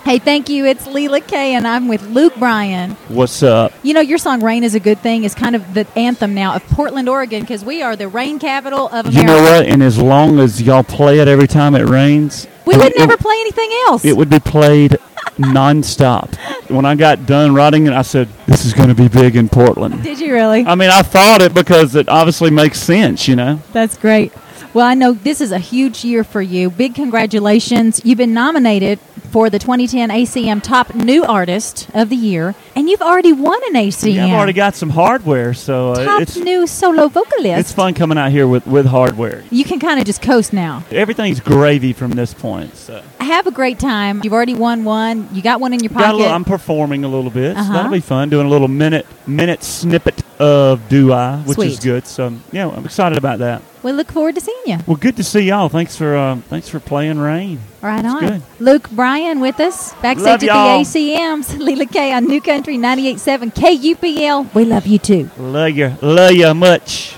Hey, thank you. It's Leela Kay, and I'm with Luke Bryan. What's up? You know, your song Rain is a Good Thing is kind of the anthem now of Portland, Oregon, because we are the rain capital of America. You know what? And as long as y'all play it every time it rains, we would never play anything else. It would be played nonstop. When I got done writing it, I said, this is going to be big in Portland. Did you really? I mean, I thought it because it obviously makes sense, you know? That's great. Well, I know this is a huge year for you. Big congratulations. You've been nominated for the 2010 ACM Top New Artist of the Year, and you've already won an ACM. Yeah, I've already got some hardware, so Top New Solo Vocalist. It's fun coming out here with hardware. You can kind of just coast now. Everything's gravy from this point. So. Have a great time. You've already won one. You got one in your pocket. I'm performing a little bit, so that'll be fun. Doing a little minute snippet of Do-I, which is good. So, yeah, I'm excited about that. We look forward to seeing you. Well, good to see y'all. Thanks for playing Rain. Right on. Good. Luke Bryan with us. Backstage at the ACMs. Leela Kay on New Country 98.7 KUPL. We love you too. Love you much.